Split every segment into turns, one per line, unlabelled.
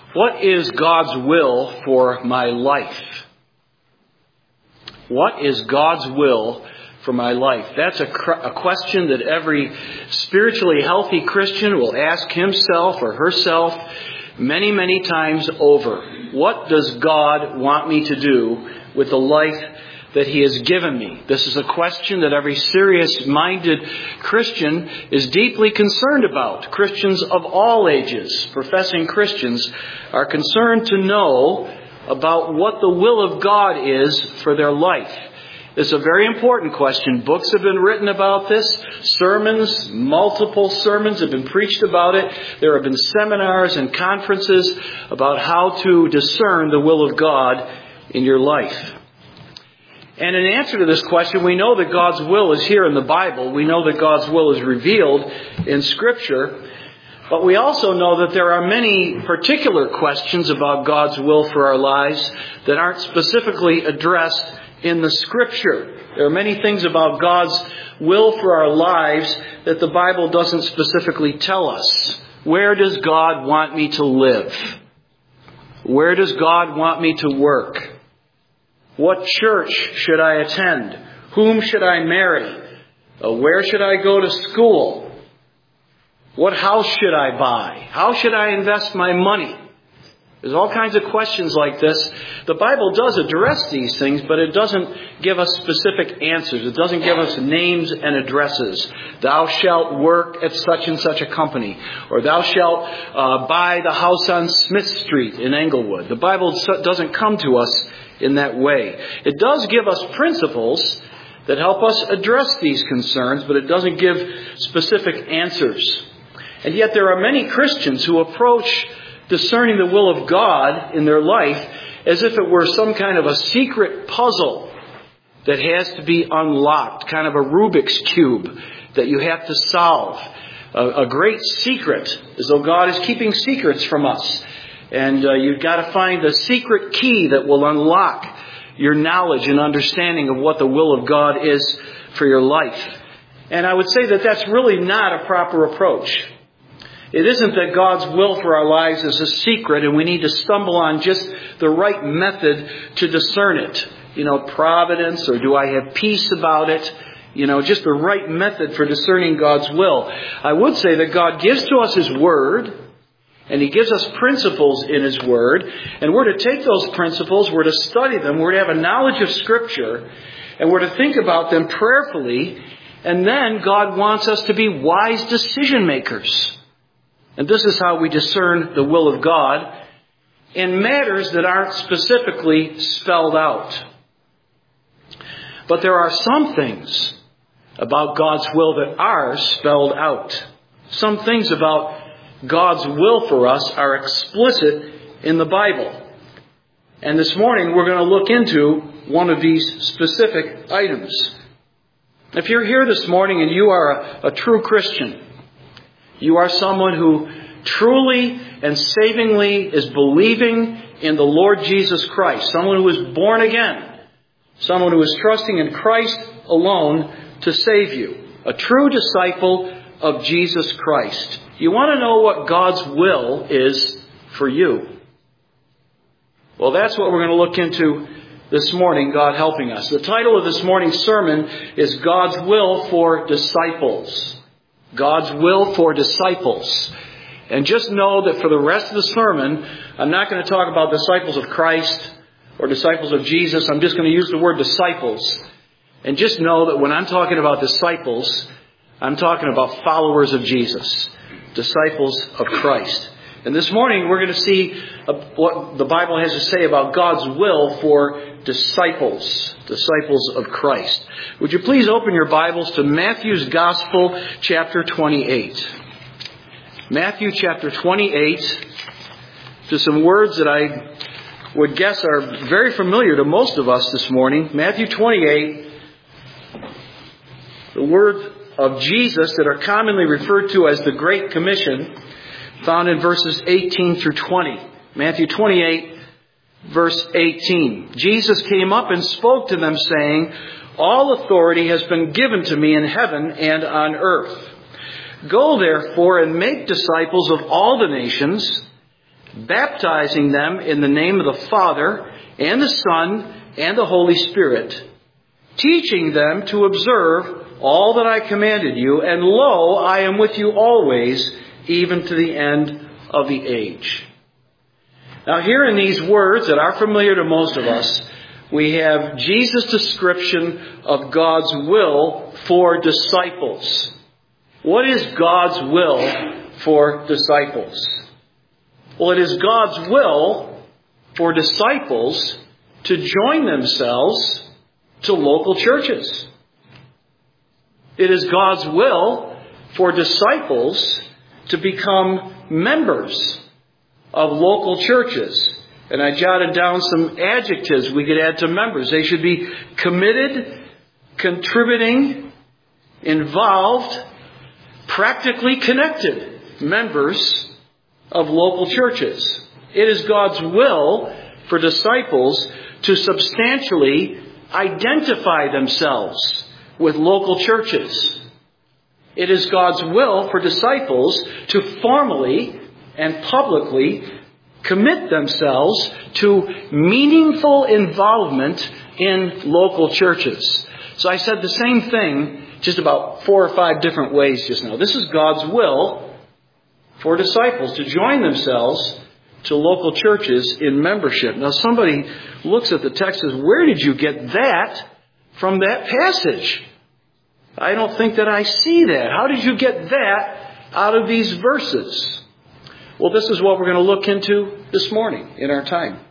What is God's will for my life? What is God's will for my life? That's a question that every spiritually healthy Christian will ask himself or herself many, many times over. What does God want me to do with the life that He has given me? This is a question that every serious-minded Christian is deeply concerned about. Christians of all ages, professing Christians, are concerned to know about what the will of God is for their life. It's a very important question. Books have been written about this. Multiple sermons have been preached about it. There have been seminars and conferences about how to discern the will of God in your life. And in answer to this question, we know that God's will is here in the Bible. We know that God's will is revealed in Scripture. But we also know that there are many particular questions about God's will for our lives that aren't specifically addressed in the Scripture. There are many things about God's will for our lives that the Bible doesn't specifically tell us. Where does God want me to live? Where does God want me to work? What church should I attend? Whom should I marry? Where should I go to school? What house should I buy? How should I invest my money? There's all kinds of questions like this. The Bible does address these things, but it doesn't give us specific answers. It doesn't give us names and addresses. Thou shalt work at such and such a company. Or thou shalt buy the house on Smith Street in Englewood. The Bible doesn't come to us in that way. It does give us principles that help us address these concerns, but it doesn't give specific answers. And yet there are many Christians who approach discerning the will of God in their life as if it were some kind of a secret puzzle that has to be unlocked, kind of a Rubik's Cube that you have to solve. A great secret, as though God is keeping secrets from us. And you've got to find the secret key that will unlock your knowledge and understanding of what the will of God is for your life. And I would say that that's really not a proper approach. It isn't that God's will for our lives is a secret and we need to stumble on just the right method to discern it. Providence, or do I have peace about it? Just the right method for discerning God's will. I would say that God gives to us His Word, and He gives us principles in His Word, and we're to take those principles, we're to study them, we're to have a knowledge of Scripture, and we're to think about them prayerfully, and then God wants us to be wise decision makers. And this is how we discern the will of God in matters that aren't specifically spelled out. But there are some things about God's will that are spelled out. Some things about God's will for us are explicit in the Bible. And this morning we're going to look into one of these specific items. If you're here this morning and you are a true Christian, you are someone who truly and savingly is believing in the Lord Jesus Christ, someone who is born again, someone who is trusting in Christ alone to save you, a true disciple of Jesus Christ. You want to know what God's will is for you? Well, that's what we're going to look into this morning, God helping us. The title of this morning's sermon is God's Will for Disciples. God's will for disciples. And just know that for the rest of the sermon, I'm not going to talk about disciples of Christ or disciples of Jesus. I'm just going to use the word disciples. And just know that when I'm talking about disciples, I'm talking about followers of Jesus, disciples of Christ. And this morning we're going to see what the Bible has to say about God's will for disciples of Christ. Would you please open your Bibles to Matthew's Gospel, chapter 28. Matthew chapter 28, to some words that I would guess are very familiar to most of us this morning. Matthew 28, the words of Jesus that are commonly referred to as the Great Commission, found in verses 18 through 20. Matthew 28, verse 18. Jesus came up and spoke to them, saying, All authority has been given to me in heaven and on earth. Go therefore and make disciples of all the nations, baptizing them in the name of the Father and the Son and the Holy Spirit, teaching them to observe all that I commanded you, and lo, I am with you always, even to the end of the age. Now here in these words that are familiar to most of us, we have Jesus' description of God's will for disciples. What is God's will for disciples? Well, it is God's will for disciples to join themselves to local churches. It is God's will for disciples to become members of local churches. And I jotted down some adjectives we could add to members. They should be committed, contributing, involved, practically connected members of local churches. It is God's will for disciples to substantially identify themselves with local churches. It is God's will for disciples to formally and publicly commit themselves to meaningful involvement in local churches. So I said the same thing just about 4 or 5 different ways just now. This is God's will for disciples to join themselves to local churches in membership. Now somebody looks at the text and says, where did you get that from that passage? I don't think that I see that. How did you get that out of these verses? Well, this is what we're going to look into this morning in our time.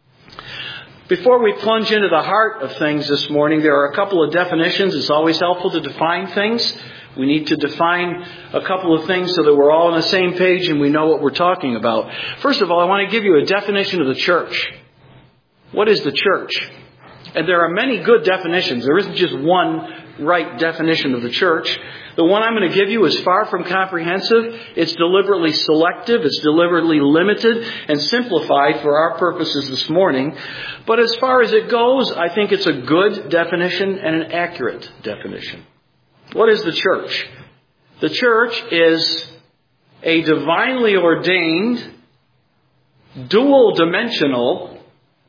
Before we plunge into the heart of things this morning, there are a couple of definitions. It's always helpful to define things. We need to define a couple of things so that we're all on the same page and we know what we're talking about. First of all, I want to give you a definition of the church. What is the church? And there are many good definitions. There isn't just one right definition of the church. The one I'm going to give you is far from comprehensive. It's deliberately selective. It's deliberately limited and simplified for our purposes this morning. But as far as it goes, I think it's a good definition and an accurate definition. What is the church? The church is a divinely ordained, dual-dimensional,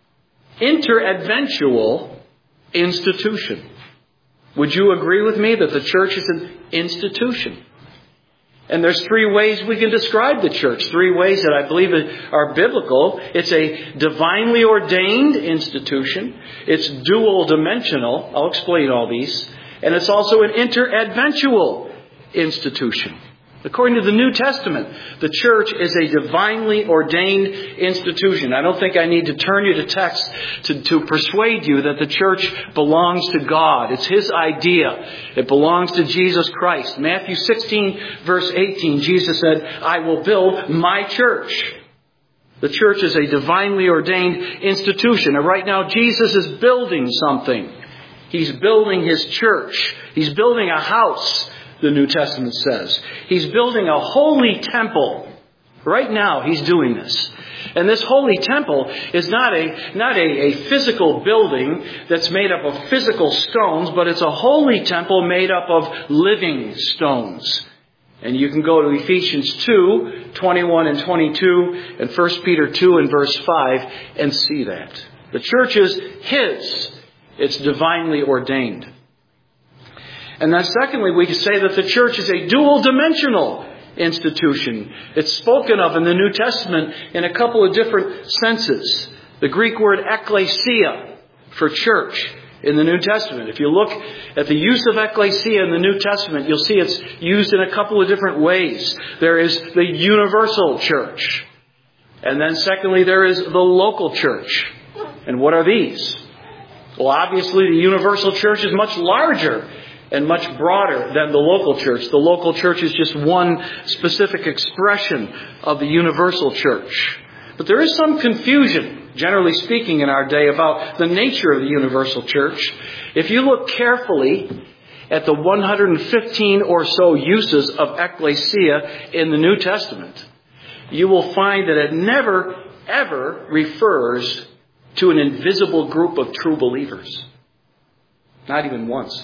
interadventual institution. Would you agree with me that the church is an institution? And there's 3 ways we can describe the church. 3 ways that I believe are biblical. It's a divinely ordained institution. It's dual dimensional. I'll explain all these. And it's also an interadventual institution. According to the New Testament, the church is a divinely ordained institution. I don't think I need to turn you to text to persuade you that the church belongs to God. It's His idea. It belongs to Jesus Christ. Matthew 16, verse 18, Jesus said, I will build my church. The church is a divinely ordained institution. And right now, Jesus is building something. He's building His church. He's building a house, the New Testament says. He's building a holy temple. Right now, He's doing this. And this holy temple is not a physical building that's made up of physical stones, but it's a holy temple made up of living stones. And you can go to Ephesians 2, 21 and 22, and 1 Peter 2 and verse 5 and see that. The church is His. It's divinely ordained. And then secondly, we can say that the church is a dual-dimensional institution. It's spoken of in the New Testament in a couple of different senses. The Greek word ekklesia for church in the New Testament. If you look at the use of ekklesia in the New Testament, you'll see it's used in a couple of different ways. There is the universal church. And then secondly, there is the local church. And what are these? Well, obviously, the universal church is much larger and much broader than the local church. The local church is just one specific expression of the universal church. But there is some confusion, generally speaking, in our day about the nature of the universal church. If you look carefully at the 115 or so uses of ekklesia in the New Testament, you will find that it never, ever refers to an invisible group of true believers. Not even once.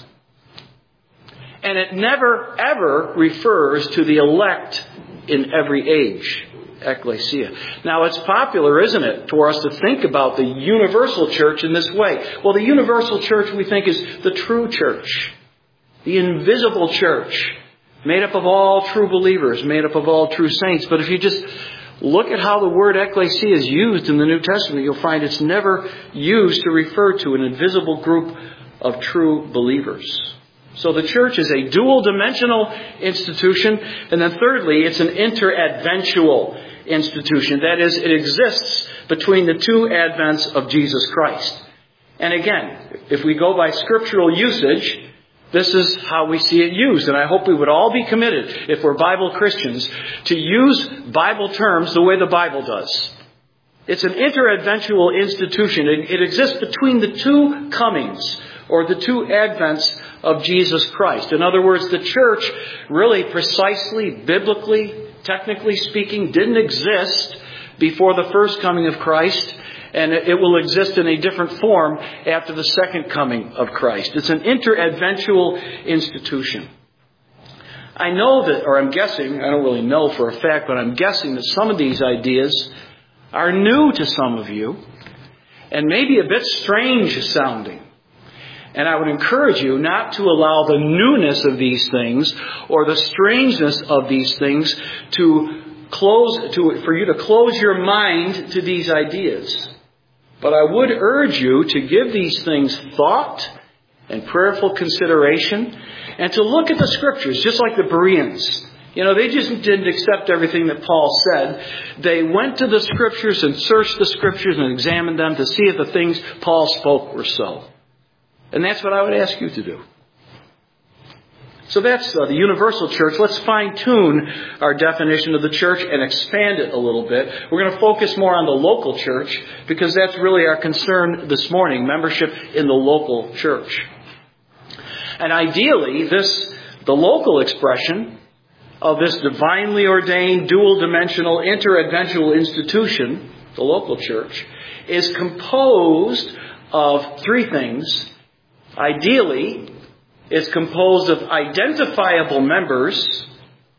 And it never, ever refers to the elect in every age. ecclesia. Now, it's popular, isn't it, for us to think about the universal church in this way. Well, the universal church we think is the true church, the invisible church, made up of all true believers, made up of all true saints. But if you just look at how the word ecclesia is used in the New Testament, you'll find it's never used to refer to an invisible group of true believers. So the church is a dual-dimensional institution. And then thirdly, it's an interadventual institution. That is, it exists between the two advents of Jesus Christ. And again, if we go by scriptural usage, this is how we see it used. And I hope we would all be committed, if we're Bible Christians, to use Bible terms the way the Bible does. It's an interadventual institution. It exists between the two comings, or the two advents of Jesus Christ. In other words, the church really precisely, biblically, technically speaking, didn't exist before the first coming of Christ, and it will exist in a different form after the second coming of Christ. It's an interadventual institution. I know that, or I'm guessing, I don't really know for a fact, but I'm guessing that some of these ideas are new to some of you and maybe a bit strange sounding. And I would encourage you not to allow the newness of these things or the strangeness of these things for you to close your mind to these ideas. But I would urge you to give these things thought and prayerful consideration and to look at the Scriptures, just like the Bereans. They just didn't accept everything that Paul said. They went to the Scriptures and searched the Scriptures and examined them to see if the things Paul spoke were so. And that's what I would ask you to do. So that's the universal church. Let's fine-tune our definition of the church and expand it a little bit. We're going to focus more on the local church because that's really our concern this morning, membership in the local church. And ideally, the local expression of this divinely ordained, dual-dimensional, interadventual institution, the local church, is composed of three things. Ideally, it's composed of identifiable members.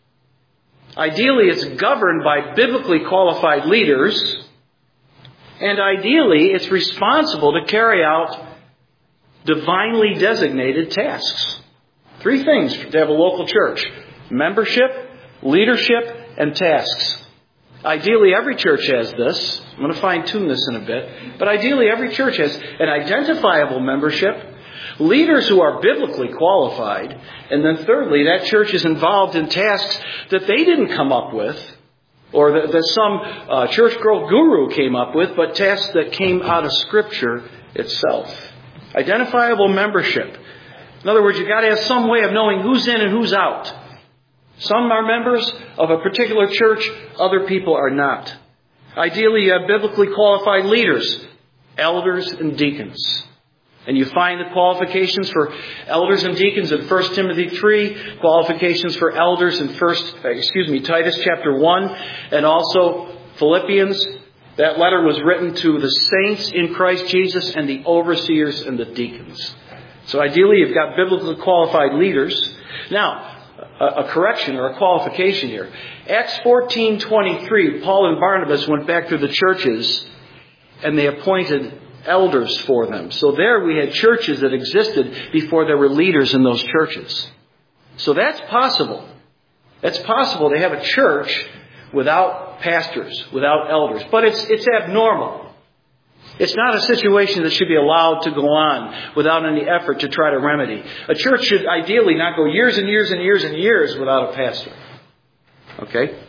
Ideally, it's governed by biblically qualified leaders. And ideally, it's responsible to carry out divinely designated tasks. Three things to have a local church: membership, leadership, and tasks. Ideally, every church has this. I'm going to fine-tune this in a bit. But ideally, every church has an identifiable membership, leaders who are biblically qualified, and then thirdly, that church is involved in tasks that they didn't come up with, or that some church growth guru came up with, but tasks that came out of Scripture itself. Identifiable membership. In other words, you've got to have some way of knowing who's in and who's out. Some are members of a particular church, other people are not. Ideally, you have biblically qualified leaders, elders and deacons. And you find the qualifications for elders and deacons in 1 Timothy 3, qualifications for elders in Titus chapter 1, and also Philippians. That letter was written to the saints in Christ Jesus and the overseers and the deacons. So ideally, you've got biblically qualified leaders. Now, a correction or a qualification here. Acts 14:23, Paul and Barnabas went back to the churches and they appointed elders for them. So there we had churches that existed before there were leaders in those churches. So that's possible. It's possible to have a church without pastors, without elders. But it's abnormal. It's not a situation that should be allowed to go on without any effort to try to remedy. A church should ideally not go years and years and years and years without a pastor. Okay?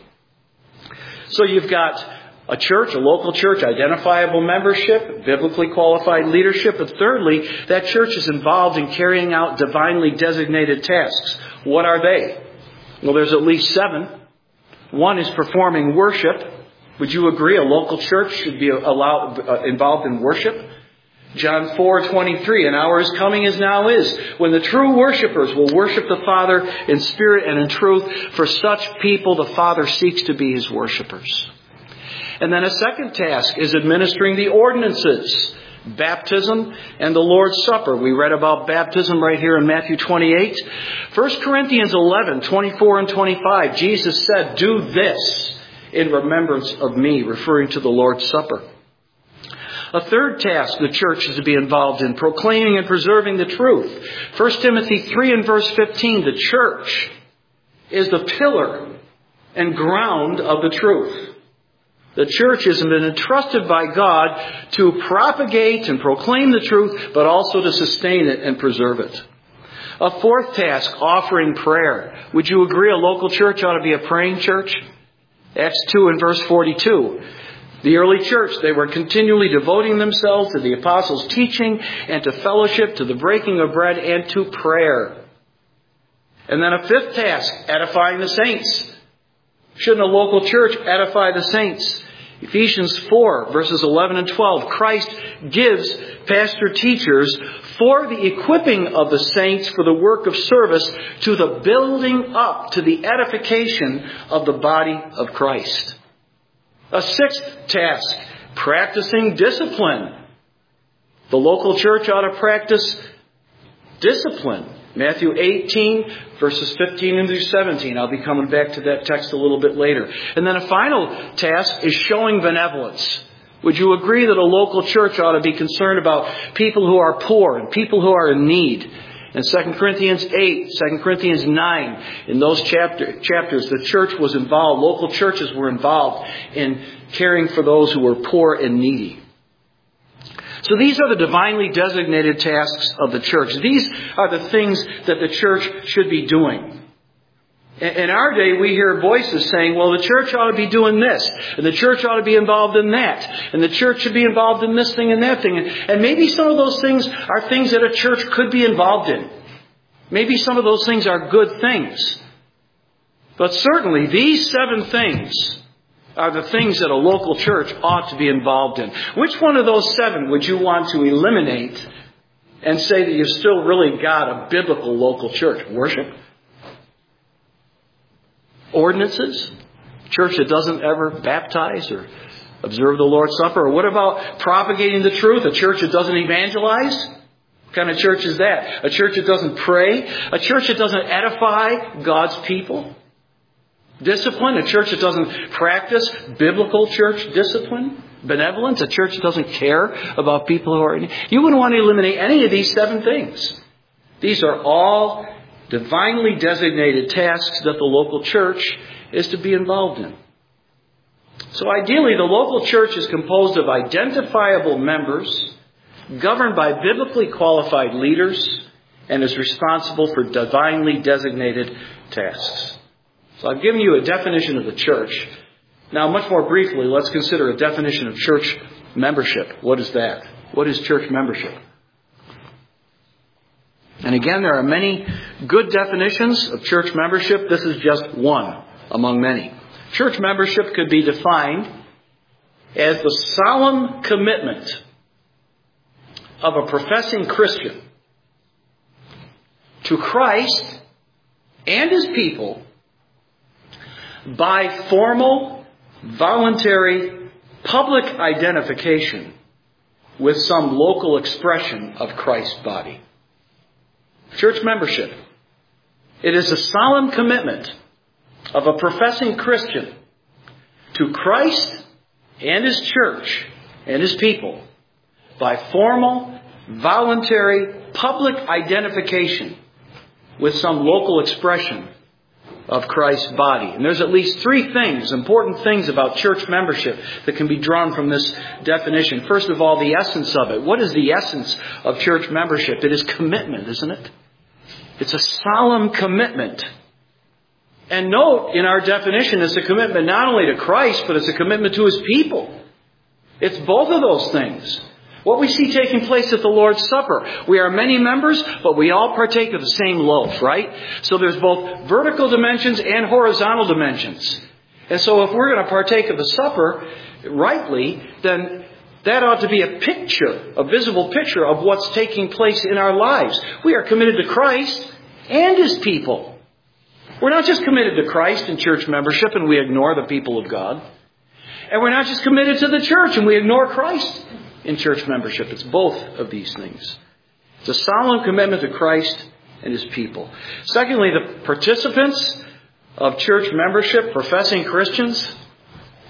So you've got a church, a local church, identifiable membership, biblically qualified leadership. But thirdly, that church is involved in carrying out divinely designated tasks. What are they? Well, there's at least 7. One is performing worship. Would you agree a local church should be involved in worship? John 4:23, an hour is coming as now is, when the true worshipers will worship the Father in spirit and in truth. For such people, the Father seeks to be His worshipers. And then a second task is administering the ordinances, baptism and the Lord's Supper. We read about baptism right here in Matthew 28. 1 Corinthians 11:24 and 25, Jesus said, "Do this in remembrance of me, referring to the Lord's Supper. A third task the church is to be involved in, proclaiming and preserving the truth. 1 Timothy 3 and verse 15, the church is the pillar and ground of the truth. The church has been entrusted by God to propagate and proclaim the truth, but also to sustain it and preserve it. A fourth task, offering prayer. Would you agree a local church ought to be a praying church? Acts 2 and verse 42. The early church, they were continually devoting themselves to the apostles' teaching and to fellowship, to the breaking of bread, and to prayer. And then a fifth task, edifying the saints. Shouldn't a local church edify the saints? Ephesians 4, verses 11 and 12. Christ gives pastor-teachers for the equipping of the saints for the work of service to the building up, to the edification of the body of Christ. A sixth task, practicing discipline. The local church ought to practice discipline. Matthew 18, verses 15 through 17. I'll be coming back to that text a little bit later. And then a final task is showing benevolence. Would you agree that a local church ought to be concerned about people who are poor and people who are in need? In 2 Corinthians 8, 2 Corinthians 9, in those chapters, the church was involved, local churches were involved in caring for those who were poor and needy. So these are the divinely designated tasks of the church. These are the things that the church should be doing. In our day, we hear voices saying, well, the church ought to be doing this, and the church ought to be involved in that, and the church should be involved in this thing and that thing. And maybe some of those things are things that a church could be involved in. Maybe some of those things are good things. But certainly, these 7 things are the things that a local church ought to be involved in. Which one of those 7 would you want to eliminate and say that you've still really got a biblical local church? Worship? Ordinances? Church that doesn't ever baptize or observe the Lord's Supper? Or what about propagating the truth? A church that doesn't evangelize? What kind of church is that? A church that doesn't pray? A church that doesn't edify God's people? Discipline? A church that doesn't practice biblical church discipline? Benevolence? A church that doesn't care about people who are in need? You wouldn't want to eliminate any of these 7 things. These are all divinely designated tasks that the local church is to be involved in. So ideally, the local church is composed of identifiable members, governed by biblically qualified leaders, and is responsible for divinely designated tasks. So I've given you a definition of the church. Now, much more briefly, let's consider a definition of church membership. What is that? What is church membership? And again, there are many good definitions of church membership. This is just one among many. Church membership could be defined as the solemn commitment of a professing Christian to Christ and His people by formal, voluntary, public identification with some local expression of Christ's body. Church membership. It is a solemn commitment of a professing Christian to Christ and His church and His people by formal, voluntary, public identification with some local expression of Christ's body. And there's at least 3 things, important things about church membership that can be drawn from this definition. First of all, the essence of it. What is the essence of church membership? It is commitment, isn't it? It's a solemn commitment. And note, in our definition, it's a commitment not only to Christ, but it's a commitment to His people. It's both of those things. What we see taking place at the Lord's Supper. We are many members, but we all partake of the same loaf, right? So there's both vertical dimensions and horizontal dimensions. And so if we're going to partake of the supper rightly, then that ought to be a picture, a visible picture of what's taking place in our lives. We are committed to Christ and His people. We're not just committed to Christ in church membership and we ignore the people of God. And we're not just committed to the church and we ignore Christ in church membership. It's both of these things. It's a solemn commitment to Christ and His people. Secondly, the participants of church membership, professing Christians,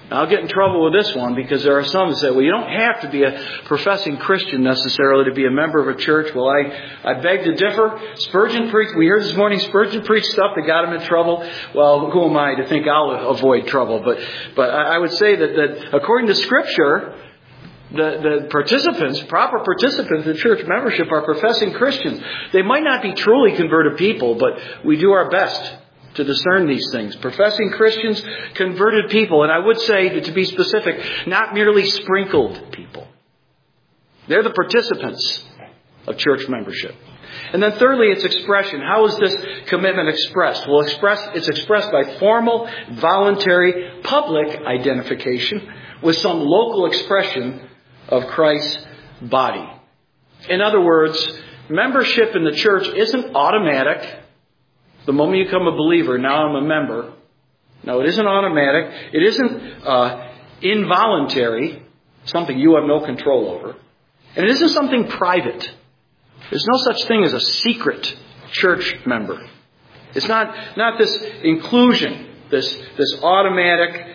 Now, I'll get in trouble with this one because there are some that say, well, you don't have to be a professing Christian necessarily to be a member of a church. Well, I beg to differ. Spurgeon preached, we heard this morning, Spurgeon preached stuff that got him in trouble. Well, who am I to think I'll avoid trouble? But I would say that according to Scripture, the participants, proper participants in church membership are professing Christians. They might not be truly converted people, but we do our best to discern these things. Professing Christians, converted people, and I would say, to be specific, not merely sprinkled people. They're the participants of church membership. And then thirdly, its expression. How is this commitment expressed? Well, it's expressed by formal, voluntary, public identification with some local expression of Christ's body. In other words, membership in the church isn't automatic. The moment you become a believer, now I'm a member. No, it isn't automatic. It isn't involuntary, something you have no control over. And it isn't something private. There's no such thing as a secret church member. It's not this inclusion, this automatic,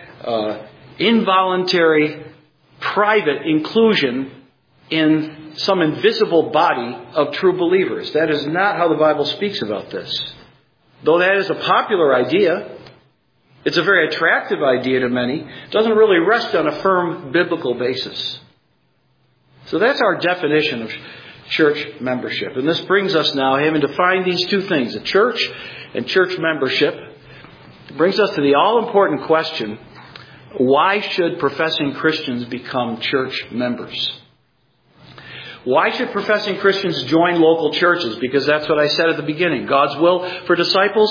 involuntary, private inclusion in some invisible body of true believers. That is not how the Bible speaks about this. Though that is a popular idea, it's a very attractive idea to many, it doesn't really rest on a firm biblical basis. So that's our definition of church membership. And this brings us now, having defined these two things, the church and church membership, it brings us to the all-important question, why should professing Christians become church members? Why should professing Christians join local churches? Because that's what I said at the beginning. God's will for disciples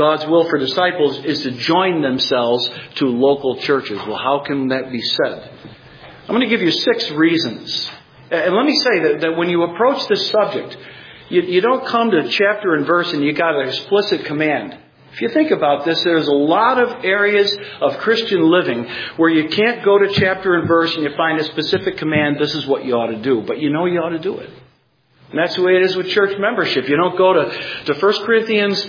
is to join themselves to local churches. Well, how can that be said? I'm going to give you 6 reasons. And let me say that when you approach this subject, you don't come to chapter and verse and you got an explicit command. If you think about this, there's a lot of areas of Christian living where you can't go to chapter and verse and you find a specific command, this is what you ought to do. But you know you ought to do it. And that's the way it is with church membership. You don't go to 1 Corinthians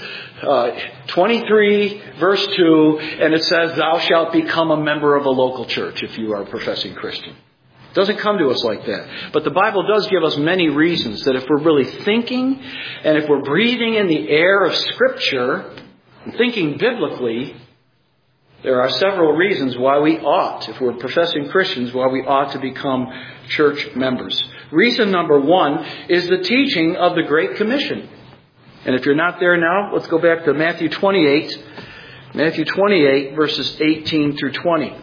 23, verse 2, and it says, thou shalt become a member of a local church if you are a professing Christian. It doesn't come to us like that. But the Bible does give us many reasons that if we're really thinking and if we're breathing in the air of Scripture, thinking biblically, there are several reasons why we ought, if we're professing Christians, why we ought to become church members. Reason number 1 is the teaching of the Great Commission. And if you're not there now, let's go back to Matthew 28. Matthew 28, verses 18 through 20.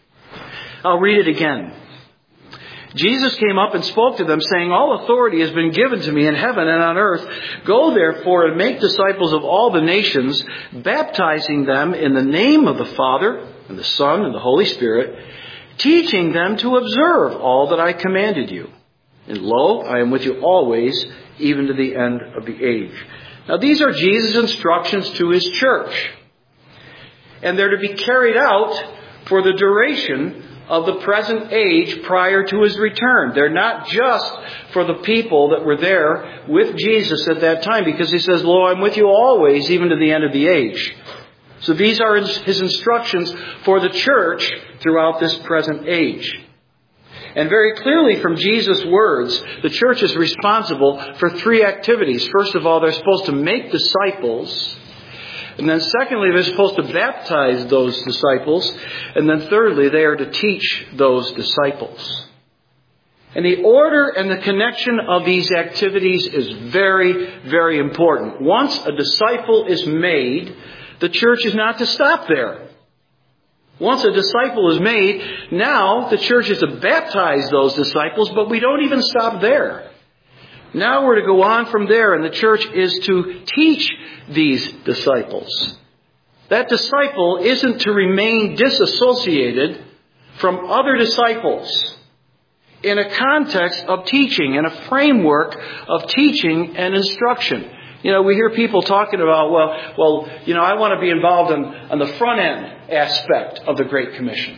I'll read it again. Jesus came up and spoke to them, saying, all authority has been given to me in heaven and on earth. Go therefore and make disciples of all the nations, baptizing them in the name of the Father and the Son and the Holy Spirit, teaching them to observe all that I commanded you. And lo, I am with you always, even to the end of the age. Now these are Jesus' instructions to his church. And they're to be carried out for the duration of the present age prior to his return. They're not just for the people that were there with Jesus at that time, because he says, lo, I'm with you always, even to the end of the age. So these are his instructions for the church throughout this present age. And very clearly from Jesus' words, the church is responsible for 3 activities. First of all, they're supposed to make disciples. And then secondly, they're supposed to baptize those disciples. And then thirdly, they are to teach those disciples. And the order and the connection of these activities is very, very important. Once a disciple is made, the church is not to stop there. Once a disciple is made, now the church is to baptize those disciples, but we don't even stop there. Now we're to go on from there, and the church is to teach these disciples. That disciple isn't to remain disassociated from other disciples in a context of teaching, in a framework of teaching and instruction. You know, we hear people talking about, well, I want to be involved on the front end aspect of the Great Commission.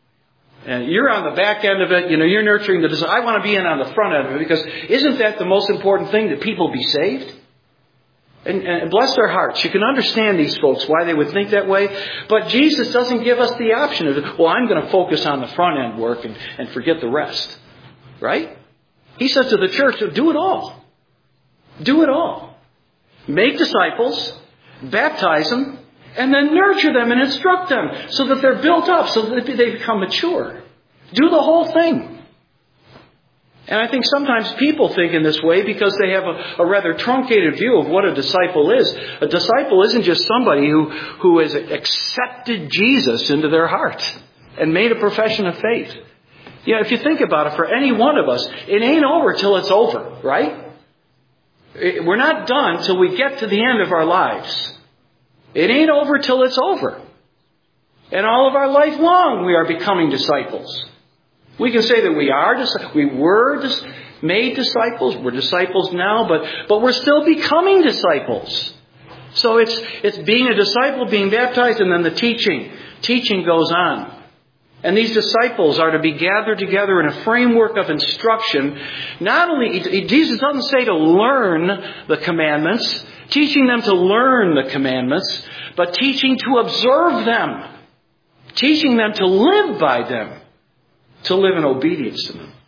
And you're on the back end of it, you're nurturing the desire. I want to be in on the front end of it, because isn't that the most important thing, that people be saved? And bless their hearts. You can understand these folks, why they would think that way. But Jesus doesn't give us the option of, well, I'm going to focus on the front end work and forget the rest. Right? He says to the church, do it all. Do it all. Make disciples, baptize them, and then nurture them and instruct them so that they're built up, so that they become mature. Do the whole thing. And I think sometimes people think in this way because they have a rather truncated view of what a disciple is. A disciple isn't just somebody who has accepted Jesus into their heart and made a profession of faith. You know, if you think about it, for any one of us, it ain't over till it's over, right? We're not done till we get to the end of our lives. It ain't over till it's over. And all of our life long, we are becoming disciples. We can say that we were made disciples. We're disciples now, but we're still becoming disciples. So it's being a disciple, being baptized, and then the teaching. Teaching goes on. And these disciples are to be gathered together in a framework of instruction. Not only, Jesus doesn't say to learn the commandments, teaching them to learn the commandments, but teaching to observe them. Teaching them to live by them. To live in obedience to them.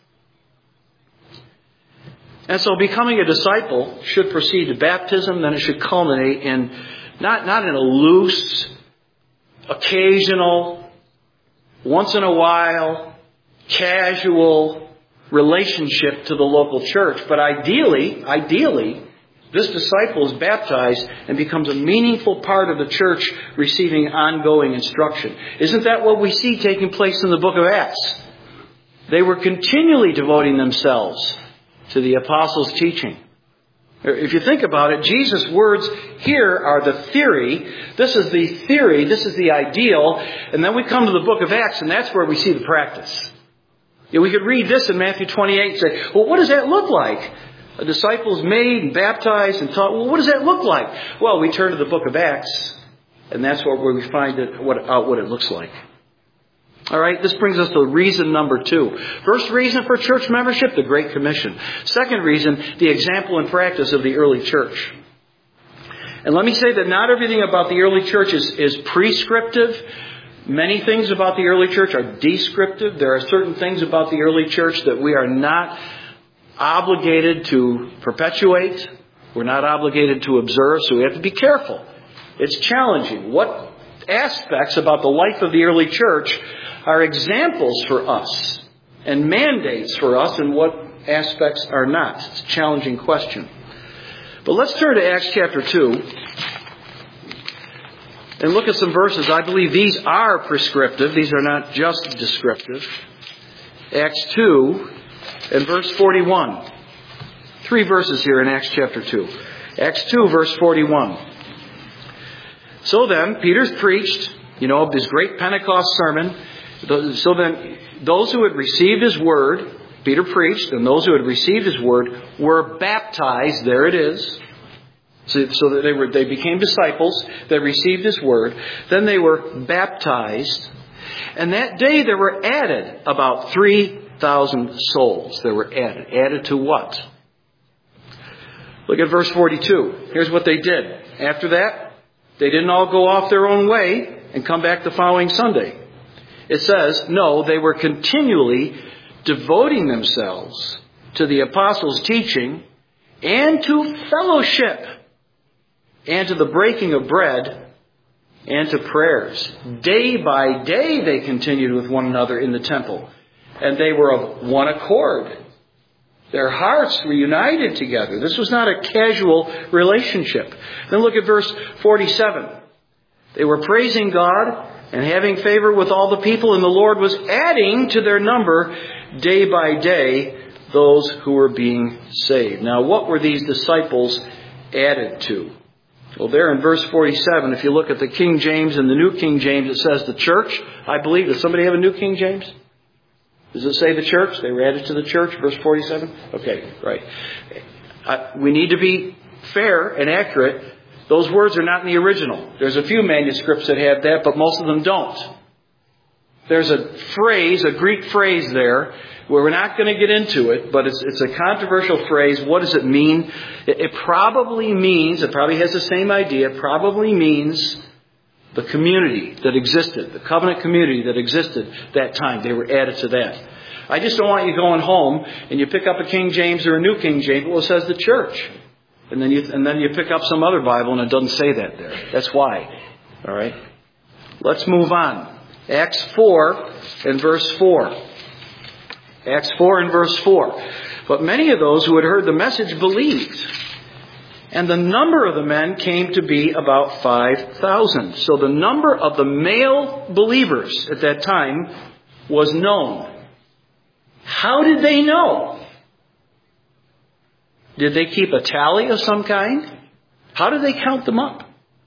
And so becoming a disciple should proceed to baptism, then it should culminate in, not in a loose, occasional, once in a while, casual relationship to the local church. But ideally, this disciple is baptized and becomes a meaningful part of the church receiving ongoing instruction. Isn't that what we see taking place in the book of Acts? They were continually devoting themselves to the apostles' teaching. If you think about it, Jesus' words here are the theory. This is the theory. This is the ideal. And then we come to the book of Acts, and that's where we see the practice. We could read this in Matthew 28 and say, well, what does that look like? A disciple's made and baptized and taught. Well, what does that look like? Well, we turn to the book of Acts, and that's where we find what it looks like. All right, this brings us to reason number 2. First reason for church membership, the Great Commission. Second reason, the example and practice of the early church. And let me say that not everything about the early church is prescriptive. Many things about the early church are descriptive. There are certain things about the early church that we are not obligated to perpetuate. We're not obligated to observe, so we have to be careful. It's challenging. What aspects about the life of the early church are examples for us and mandates for us, and what aspects are not? It's a challenging question. But let's turn to Acts chapter 2 and look at some verses. I believe these are prescriptive. These are not just descriptive. Acts 2 and verse 41. 3 verses here in Acts chapter 2. Acts 2 verse 41. So then, Peter's preached, his great Pentecost sermon. So then, those who had received his word, Peter preached, and those who had received his word were baptized. There it is. So that they became disciples. They received his word. Then they were baptized. And that day there were added about 3,000 souls. They were added. Added to what? Look at verse 42. Here's what they did. After that, they didn't all go off their own way and come back the following Sunday. It says, no, they were continually devoting themselves to the apostles' teaching and to fellowship and to the breaking of bread and to prayers. Day by day they continued with one another in the temple, and they were of one accord. Their hearts were united together. This was not a casual relationship. Then look at verse 47. They were praising God and having favor with all the people, and the Lord was adding to their number day by day those who were being saved. Now, what were these disciples added to? Well, there in verse 47, if you look at the King James and the New King James, it says the church. I believe. Does somebody have a New King James? Does it say the church? They were added to the church, verse 47? Okay, right. We need to be fair and accurate. Those words are not in the original. There's a few manuscripts that have that, but most of them don't. There's a phrase, a Greek phrase there, where we're not going to get into it, but it's a controversial phrase. What does it mean? It probably means, it probably has the same idea, it probably means the community that existed, the covenant community that existed that time. They were added to that. I just don't want you going home and you pick up a King James or a New King James. Well, it says the church. And then you pick up some other Bible and it doesn't say that there. That's why. All right? Let's move on. Acts 4 and verse 4. Acts 4 and verse 4. But many of those who had heard the message believed. And the number of the men came to be about 5,000. So the number of the male believers at that time was known. How did they know? Did they keep a tally of some kind? How did they count them up?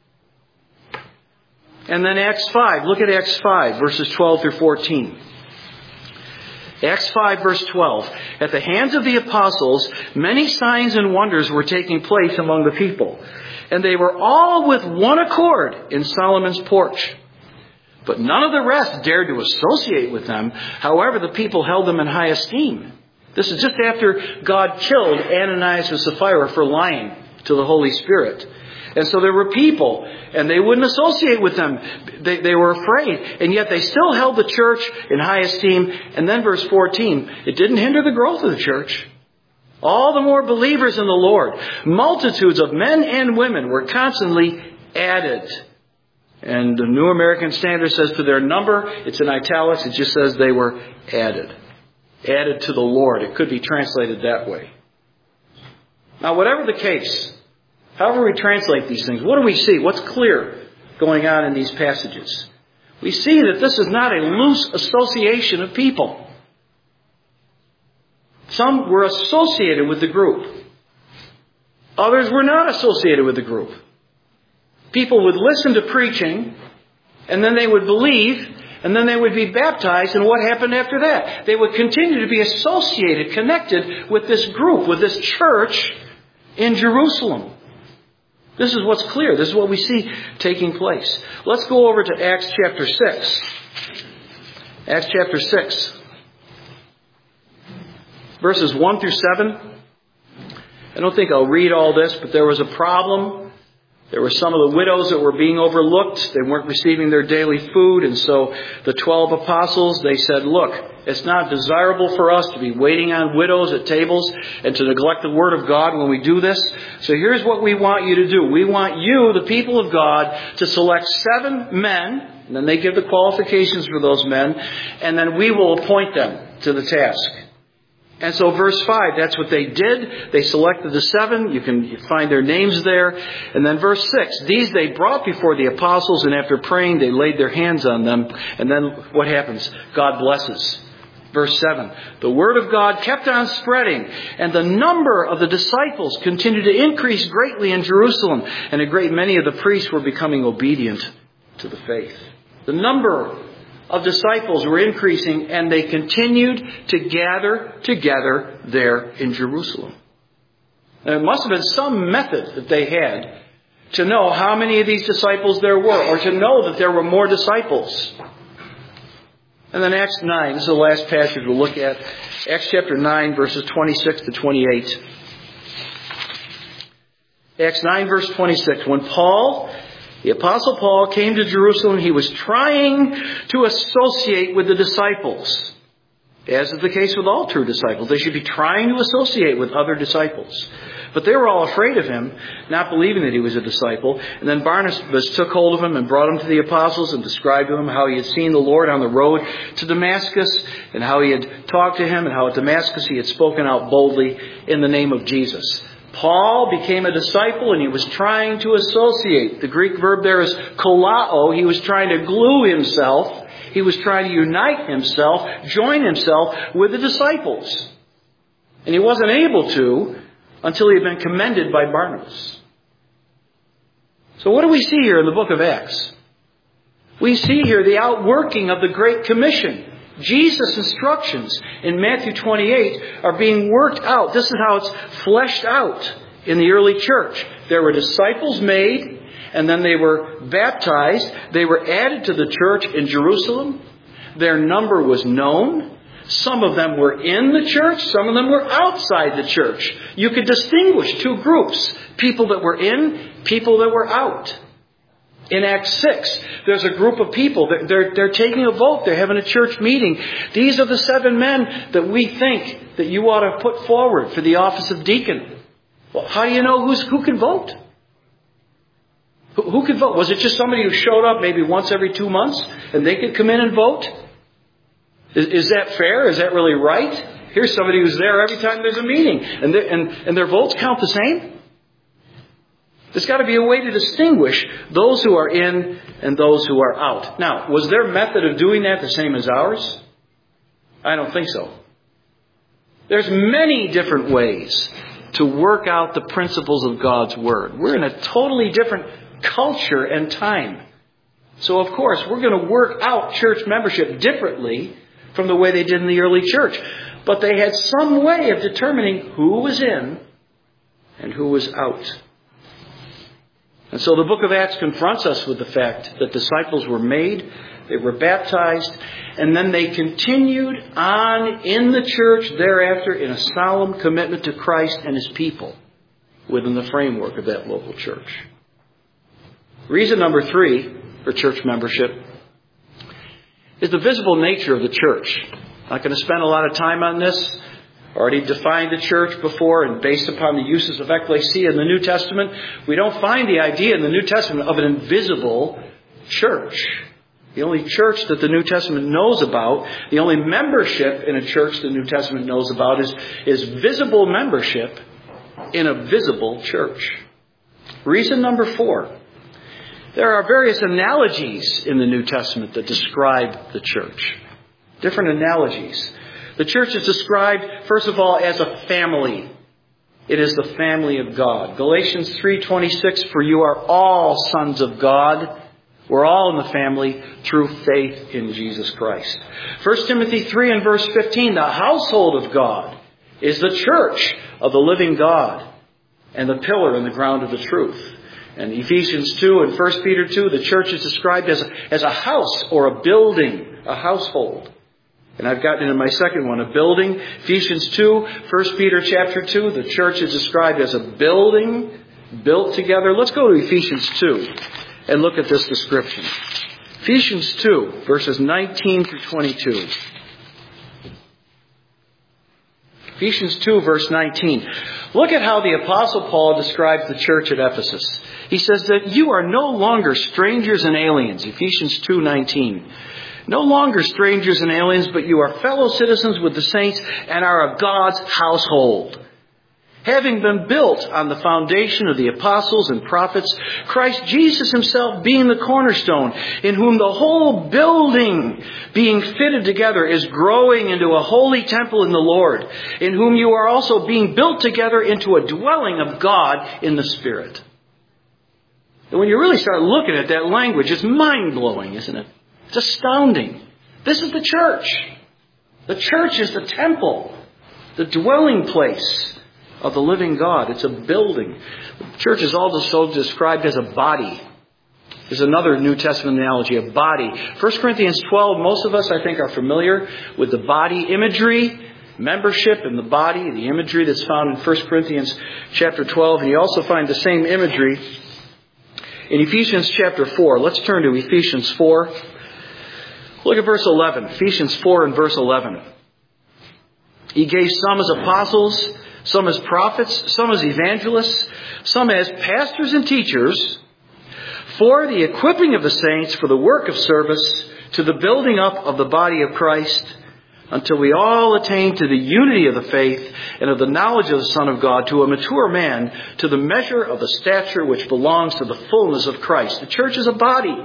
And then Acts 5. Look at Acts 5, verses 12 through 14. Acts 5, verse 12. At the hands of the apostles, many signs and wonders were taking place among the people. And they were all with one accord in Solomon's porch. But none of the rest dared to associate with them. However, the people held them in high esteem. This is just after God killed Ananias and Sapphira for lying to the Holy Spirit. And so there were people, and they wouldn't associate with them. They were afraid. And yet they still held the church in high esteem. And then verse 14, it didn't hinder the growth of the church. All the more believers in the Lord. Multitudes of men and women were constantly added. And the New American Standard says to their number, it's in italics, it just says they were added. Added to the Lord. It could be translated that way. Now, whatever the case, however we translate these things, what do we see? What's clear going on in these passages? We see that this is not a loose association of people. Some were associated with the group. Others were not associated with the group. People would listen to preaching, and then they would believe, and then they would be baptized, and what happened after that? They would continue to be associated, connected with this group, with this church in Jerusalem. This is what's clear. This is what we see taking place. Let's go over to Acts chapter 6. Acts chapter 6. Verses 1 through 7. I don't think I'll read all this, but there was a problem. There were some of the widows that were being overlooked. They weren't receiving their daily food. And so the 12 apostles, they said, look, it's not desirable for us to be waiting on widows at tables and to neglect the Word of God when we do this. So here's what we want you to do. We want you, the people of God, to select 7 men. And then they give the qualifications for those men. And then we will appoint them to the task. And so verse 5, that's what they did. They selected the 7. You can find their names there. And then verse 6, these they brought before the apostles, and after praying, they laid their hands on them. And then what happens? God blesses. Verse 7, the word of God kept on spreading, and the number of the disciples continued to increase greatly in Jerusalem, and a great many of the priests were becoming obedient to the faith. The number of disciples were increasing, and they continued to gather together there in Jerusalem. And it must have been some method that they had to know how many of these disciples there were, or to know that there were more disciples. And then Acts 9, this is the last passage we'll look at. Acts chapter 9, verses 26 to 28. Acts 9, verse 26. When the Apostle Paul came to Jerusalem, he was trying to associate with the disciples. As is the case with all true disciples. They should be trying to associate with other disciples. But they were all afraid of him, not believing that he was a disciple. And then Barnabas took hold of him and brought him to the apostles and described to him how he had seen the Lord on the road to Damascus, and how he had talked to him, and how at Damascus he had spoken out boldly in the name of Jesus. Paul became a disciple, and he was trying to associate. The Greek verb there is kolao. He was trying to glue himself. He was trying to unite himself, join himself with the disciples. And he wasn't able to until he had been commended by Barnabas. So what do we see here in the book of Acts? We see here the outworking of the Great Commission. Jesus' instructions in Matthew 28 are being worked out. This is how it's fleshed out in the early church. There were disciples made, and then they were baptized. They were added to the church in Jerusalem. Their number was known. Some of them were in the church. Some of them were outside the church. You could distinguish two groups. People that were in, people that were out. In Acts 6, there's a group of people. They're taking a vote. They're having a church meeting. These are the 7 men that we think that you ought to put forward for the office of deacon. Well, how do you know who can vote? Who could vote? Was it just somebody who showed up maybe once every 2 months and they could come in and vote? Is that fair? Is that really right? Here's somebody who's there every time there's a meeting and their votes count the same? There's got to be a way to distinguish those who are in and those who are out. Now, was their method of doing that the same as ours? I don't think so. There's many different ways to work out the principles of God's Word. We're in a totally different culture and time. So, of course, we're going to work out church membership differently from the way they did in the early church. But they had some way of determining who was in and who was out. And so the book of Acts confronts us with the fact that disciples were made, they were baptized, and then they continued on in the church thereafter in a solemn commitment to Christ and His people within the framework of that local church. Reason number 3 for church membership is the visible nature of the church. I'm not going to spend a lot of time on this. Already defined the church before, and based upon the uses of ecclesia in the New Testament, we don't find the idea in the New Testament of an invisible church. The only church that the New Testament knows about, the only membership in a church the New Testament knows about is visible membership in a visible church. Reason number 4. There are various analogies in the New Testament that describe the church. Different analogies. The church is described, first of all, as a family. It is the family of God. Galatians 3:26, for you are all sons of God. We're all in the family through faith in Jesus Christ. 1 Timothy 3 and verse 15, the household of God is the church of the living God and the pillar and the ground of the truth. And Ephesians 2 and 1 Peter 2, the church is described as a house or a building, a household. And I've gotten into my second one, a building. Ephesians 2, 1 Peter chapter 2, the church is described as a building built together. Let's go to Ephesians 2 and look at this description. Ephesians 2, verses 19 through 22. Ephesians 2, verse 19. Look at how the Apostle Paul describes the church at Ephesus. He says that you are no longer strangers and aliens. Ephesians 2:19. No longer strangers and aliens, but you are fellow citizens with the saints and are of God's household. Having been built on the foundation of the apostles and prophets, Christ Jesus Himself being the cornerstone, in whom the whole building being fitted together is growing into a holy temple in the Lord, in whom you are also being built together into a dwelling of God in the Spirit. And when you really start looking at that language, it's mind-blowing, isn't it? It's astounding. This is the church. The church is the temple, the dwelling place of the living God. It's a building. The church is also described as a body. There's another New Testament analogy, a body. 1 Corinthians 12, most of us, I think, are familiar with the body imagery, membership in the body, the imagery that's found in 1 Corinthians chapter 12. And you also find the same imagery in Ephesians chapter 4. Let's turn to Ephesians 4. Look at verse 11. Ephesians 4 and verse 11. He gave some as apostles, some as prophets, some as evangelists, some as pastors and teachers, for the equipping of the saints for the work of service, to the building up of the body of Christ, until we all attain to the unity of the faith and of the knowledge of the Son of God, to a mature man, to the measure of the stature which belongs to the fullness of Christ. The church is a body.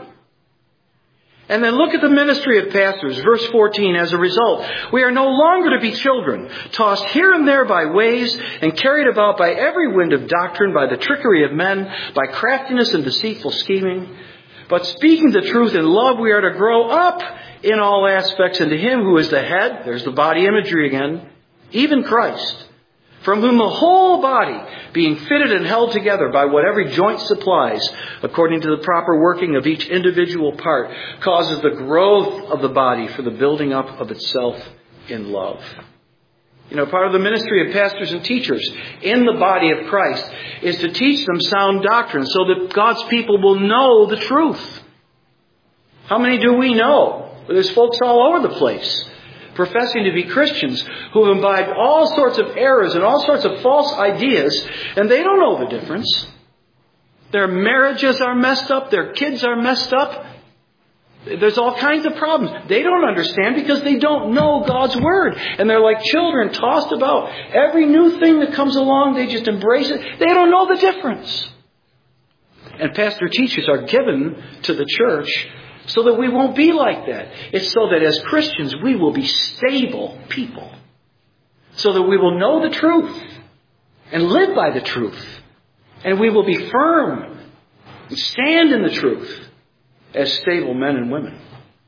And then look at the ministry of pastors. Verse 14, as a result, we are no longer to be children, tossed here and there by waves and carried about by every wind of doctrine, by the trickery of men, by craftiness and deceitful scheming. But speaking the truth in love, we are to grow up in all aspects into Him who is the head, there's the body imagery again, even Christ, from whom the whole body, being fitted and held together by what every joint supplies, according to the proper working of each individual part, causes the growth of the body for the building up of itself in love. Part of the ministry of pastors and teachers in the body of Christ is to teach them sound doctrine so that God's people will know the truth. How many do we know? There's folks all over the place professing to be Christians who have imbibed all sorts of errors and all sorts of false ideas, and they don't know the difference. Their marriages are messed up. Their kids are messed up. There's all kinds of problems. They don't understand because they don't know God's Word. And they're like children tossed about. Every new thing that comes along, they just embrace it. They don't know the difference. And pastor teachers are given to the church so that we won't be like that. It's so that as Christians, we will be stable people. So that we will know the truth and live by the truth. And we will be firm and stand in the truth as stable men and women.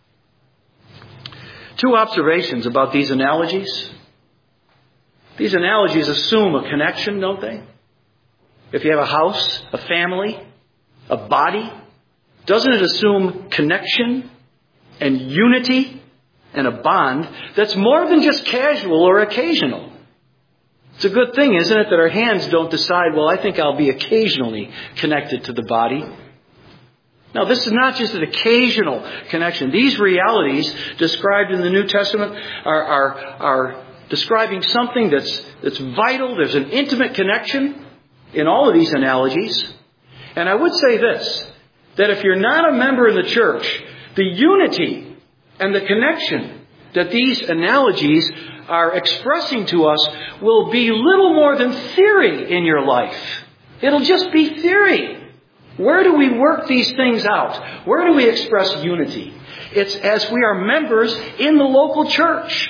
2 observations about these analogies. These analogies assume a connection, don't they? If you have a house, a family, a body, doesn't it assume connection and unity and a bond that's more than just casual or occasional? It's a good thing, isn't it, that our hands don't decide, well, I think I'll be occasionally connected to the body. Now, this is not just an occasional connection. These realities described in the New Testament are describing something that's vital. There's an intimate connection in all of these analogies. And I would say this, that if you're not a member in the church, the unity and the connection that these analogies are expressing to us will be little more than theory in your life. It'll just be theory. Where do we work these things out? Where do we express unity? It's as we are members in the local church.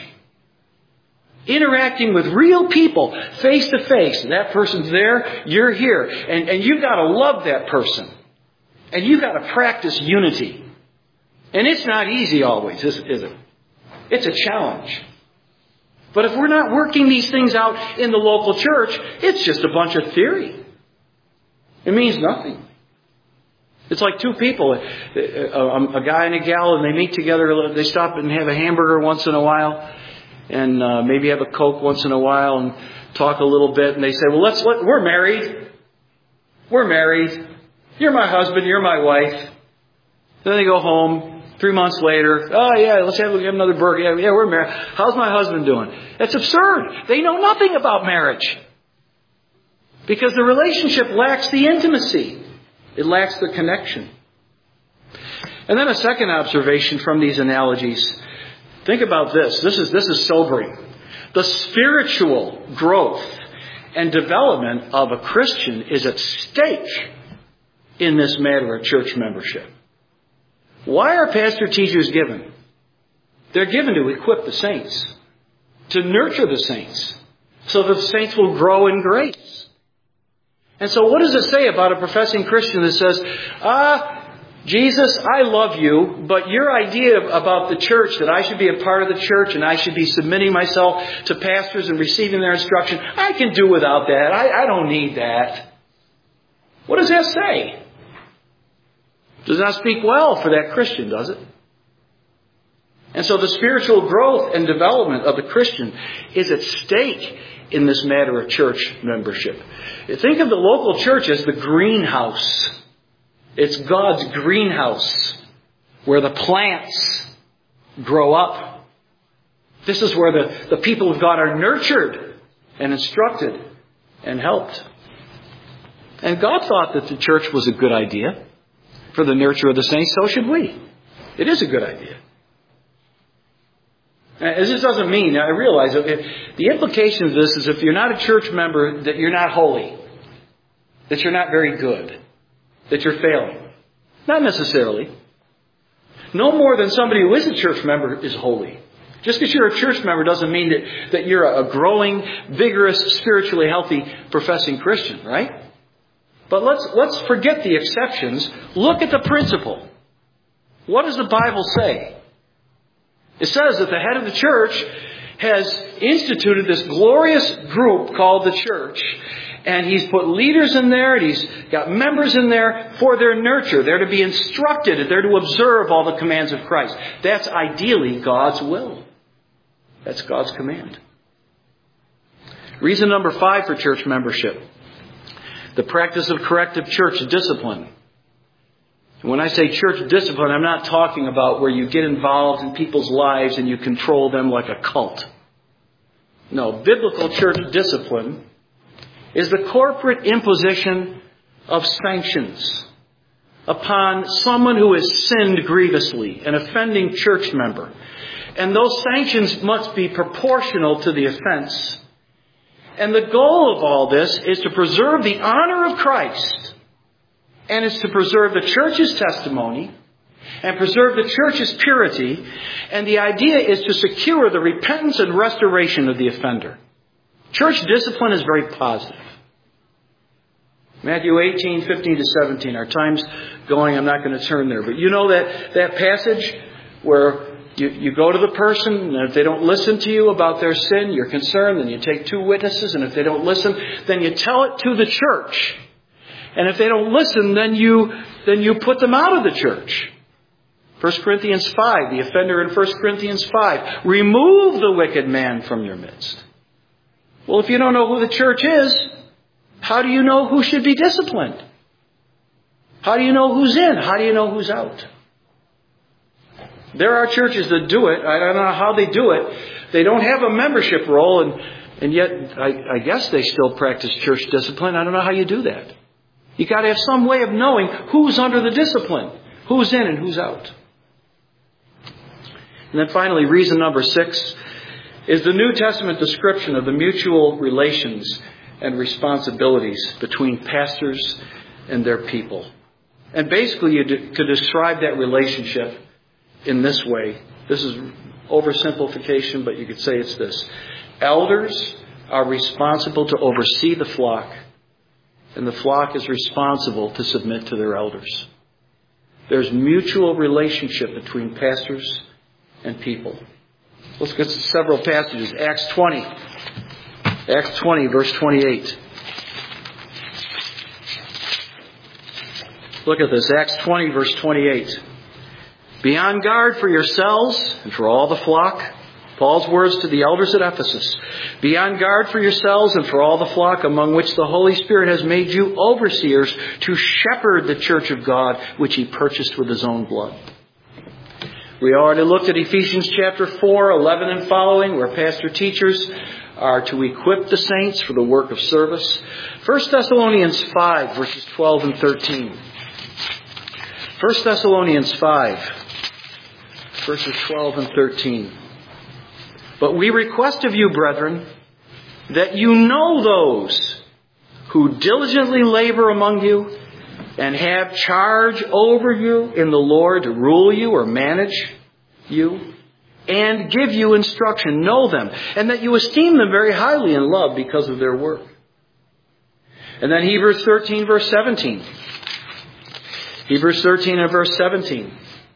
Interacting with real people, face to face. That person's there, you're here. And you've got to love that person. And you've got to practice unity. And it's not easy always, is it? It's a challenge. But if we're not working these things out in the local church, it's just a bunch of theory. It means nothing. It's like 2 people, a guy and a gal, and they meet together. They stop and have a hamburger once in a while, and maybe have a Coke once in a while, and talk a little bit. And they say, "Well, we're married. We're married. You're my husband. You're my wife." Then they go home. 3 months later, "Oh yeah, let's have another burger. Yeah, we're married. How's my husband doing?" That's absurd. They know nothing about marriage because the relationship lacks the intimacy. It lacks the connection. And then a second observation from these analogies. Think about this. This is sobering. The spiritual growth and development of a Christian is at stake in this matter of church membership. Why are pastor teachers given? They're given to equip the saints, to nurture the saints, so that the saints will grow in grace. And so what does it say about a professing Christian that says, Jesus, I love you, but your idea about the church, that I should be a part of the church and I should be submitting myself to pastors and receiving their instruction, I can do without that. I don't need that. What does that say? Does not speak well for that Christian, does it? And so the spiritual growth and development of the Christian is at stake in this matter of church membership. Think of the local church as the greenhouse. It's God's greenhouse where the plants grow up. This is where the people of God are nurtured and instructed and helped. And God thought that the church was a good idea for the nurture of the saints. So should we. It is a good idea. This doesn't mean, I realize, the implication of this is if you're not a church member, that you're not holy, that you're not very good, that you're failing. Not necessarily. No more than somebody who is a church member is holy. Just because you're a church member doesn't mean that you're a growing, vigorous, spiritually healthy, professing Christian, right? But let's forget the exceptions. Look at the principle. What does the Bible say? It says that the head of the church has instituted this glorious group called the church. And He's put leaders in there, and He's got members in there for their nurture. They're to be instructed. They're to observe all the commands of Christ. That's ideally God's will. That's God's command. Reason number 5 for church membership. The practice of corrective church discipline. And when I say church discipline, I'm not talking about where you get involved in people's lives and you control them like a cult. No, biblical church discipline is the corporate imposition of sanctions upon someone who has sinned grievously, an offending church member. And those sanctions must be proportional to the offense. And the goal of all this is to preserve the honor of Christ, and it's to preserve the church's testimony and preserve the church's purity. And the idea is to secure the repentance and restoration of the offender. Church discipline is very positive. Matthew 18, 15 to 17. Our time's going. I'm not going to turn there. But you know that passage where you go to the person, and if they don't listen to you about their sin, you're concerned, then you take 2 witnesses, and if they don't listen, then you tell it to the church. And if they don't listen, then you put them out of the church. 1 Corinthians 5, the offender in 1 Corinthians 5. Remove the wicked man from your midst. Well, if you don't know who the church is, how do you know who should be disciplined? How do you know who's in? How do you know who's out? There are churches that do it. I don't know how they do it. They don't have a membership role, and yet I guess they still practice church discipline. I don't know how you do that. You got to have some way of knowing who's under the discipline, who's in and who's out. And then finally, reason number 6 is the New Testament description of the mutual relations and responsibilities between pastors and their people. And basically, you could describe that relationship in this way. This is oversimplification, but you could say it's this. Elders are responsible to oversee the flock, and the flock is responsible to submit to their elders. There's mutual relationship between pastors and people. Let's get to several passages. Acts 20, verse 28. Look at this. Acts 20, verse 28. Be on guard for yourselves and for all the flock. Paul's words to the elders at Ephesus. Be on guard for yourselves and for all the flock among which the Holy Spirit has made you overseers to shepherd the church of God, which He purchased with His own blood. We already looked at Ephesians chapter 4, 11 and following, where pastor teachers are to equip the saints for the work of service. 1 Thessalonians 5, verses 12 and 13. 1 Thessalonians 5, verses 12 and 13. But we request of you, brethren, that you know those who diligently labor among you and have charge over you in the Lord to rule you or manage you and give you instruction. Know them, and that you esteem them very highly in love because of their work. And then Hebrews 13, verse 17. Hebrews 13 and verse 17.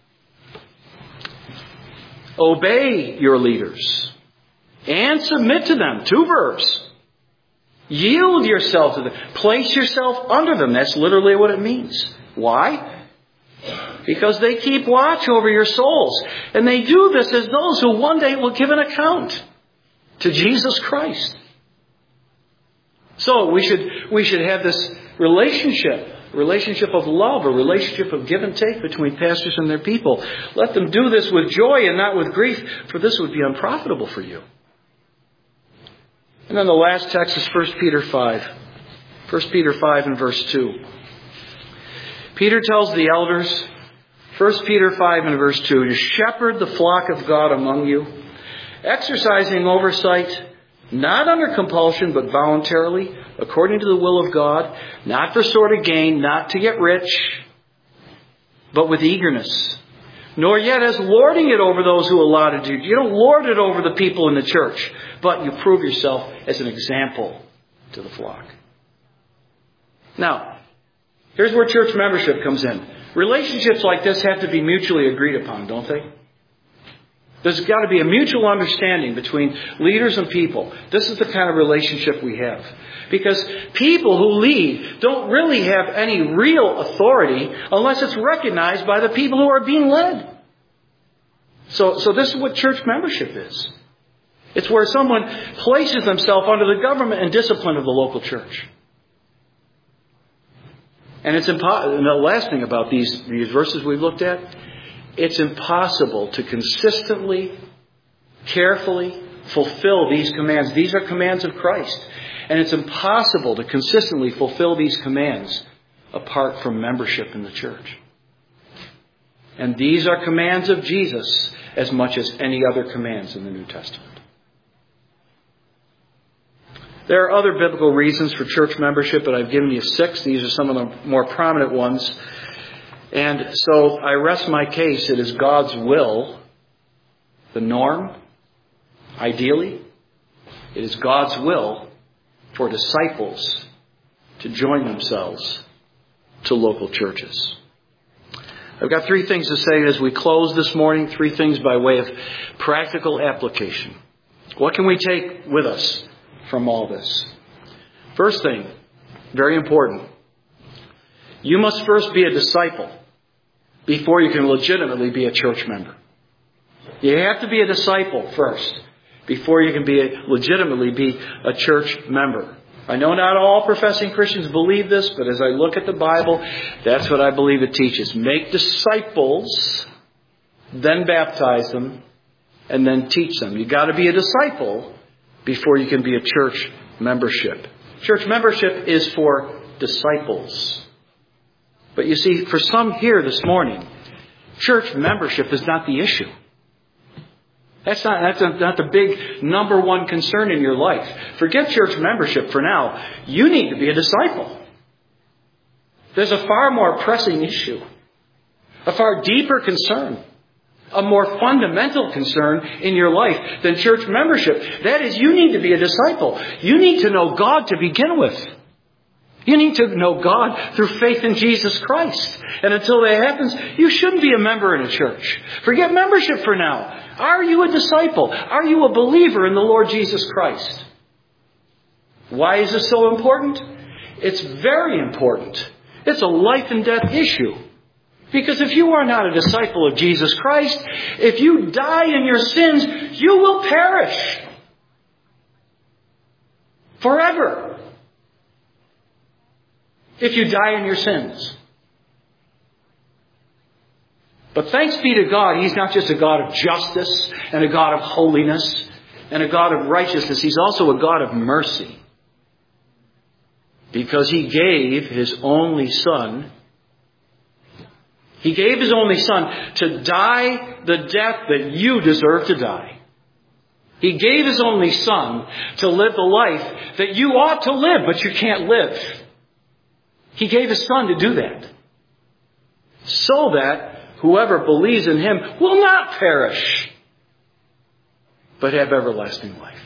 Obey your leaders and submit to them. 2 verbs. Yield yourself to them. Place yourself under them. That's literally what it means. Why? Because they keep watch over your souls. And they do this as those who one day will give an account to Jesus Christ. So we should have this relationship of love, a relationship of give and take between pastors and their people. Let them do this with joy and not with grief, for this would be unprofitable for you. And then the last text is 1 Peter 5. 1 Peter 5 and verse 2. Peter tells the elders, 1 Peter 5 and verse 2, to shepherd the flock of God among you, exercising oversight, not under compulsion, but voluntarily, according to the will of God, not for sort of gain, not to get rich, but with eagerness. Nor yet as lording it over those who allotted you. You don't lord it over the people in the church, but you prove yourself as an example to the flock. Now, here's where church membership comes in. Relationships like this have to be mutually agreed upon, don't they? There's got to be a mutual understanding between leaders and people. This is the kind of relationship we have. Because people who lead don't really have any real authority unless it's recognized by the people who are being led. So this is what church membership is. It's where someone places themselves under the government and discipline of the local church. And and the last thing about these verses we've looked at, it's impossible to consistently, carefully fulfill these commands. These are commands of Christ. And it's impossible to consistently fulfill these commands apart from membership in the church. And these are commands of Jesus as much as any other commands in the New Testament. There are other biblical reasons for church membership, but I've given you 6. These are some of the more prominent ones. And so I rest my case. It is God's will, the norm, ideally. It is God's will for disciples to join themselves to local churches. I've got 3 things to say as we close this morning. 3 things by way of practical application. What can we take with us from all this? First thing, very important. You must first be a disciple before you can legitimately be a church member. You have to be a disciple first before you can legitimately be a church member. I know not all professing Christians believe this, but as I look at the Bible, that's what I believe it teaches. Make disciples, then baptize them, and then teach them. You've got to be a disciple before you can be a church membership. Church membership is for disciples. But you see, for some here this morning, church membership is not the issue. That's not the big number one concern in your life. Forget church membership for now. You need to be a disciple. There's a far more pressing issue, a far deeper concern, a more fundamental concern in your life than church membership. That is, you need to be a disciple. You need to know God to begin with. You need to know God through faith in Jesus Christ. And until that happens, you shouldn't be a member in a church. Forget membership for now. Are you a disciple? Are you a believer in the Lord Jesus Christ? Why is this so important? It's very important. It's a life and death issue. Because if you are not a disciple of Jesus Christ, if you die in your sins, you will perish forever. If you die in your sins. But thanks be to God, He's not just a God of justice and a God of holiness and a God of righteousness. He's also a God of mercy. Because He gave His only Son. He gave His only Son to die the death that you deserve to die. He gave His only Son to live the life that you ought to live, but you can't live. He gave His Son to do that. So that whoever believes in Him will not perish, but have everlasting life.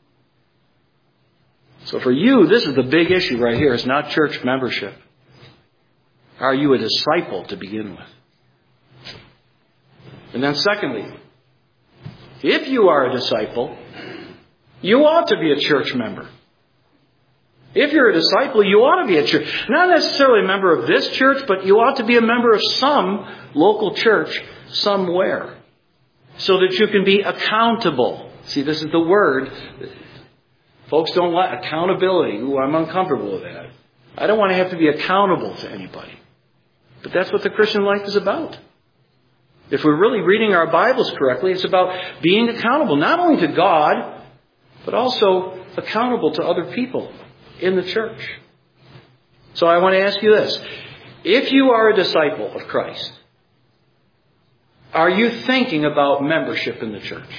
So for you, this is the big issue right here. It's not church membership. Are you a disciple to begin with? And then secondly, if you are a disciple, you ought to be a church member. If you're a disciple, you ought to be a church. Not necessarily a member of this church, but you ought to be a member of some local church somewhere. So that you can be accountable. See, this is the word. Folks don't like accountability. Ooh, I'm uncomfortable with that. I don't want to have to be accountable to anybody. But that's what the Christian life is about. If we're really reading our Bibles correctly, it's about being accountable, not only to God, but also accountable to other people in the church. So I want to ask you this. If you are a disciple of Christ, are you thinking about membership in the church?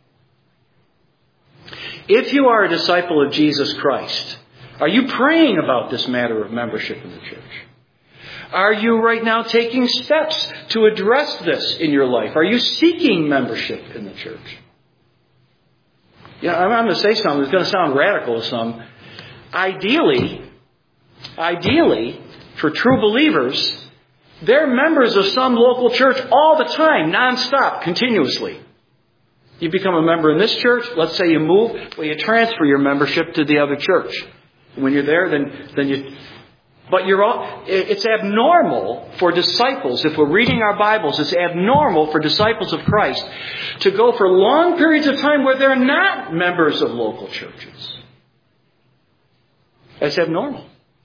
If you are a disciple of Jesus Christ, are you praying about this matter of membership in the church? Are you right now taking steps to address this in your life? Are you seeking membership in the church? Yeah, I'm going to say something that's going to sound radical to some. Ideally, for true believers, they're members of some local church all the time, nonstop, continuously. You become a member in this church. Let's say you move. Well, you transfer your membership to the other church. When you're there, then you... But it's abnormal for disciples, if we're reading our Bibles, it's abnormal for disciples of Christ to go for long periods of time where they're not members of local churches. That's abnormal.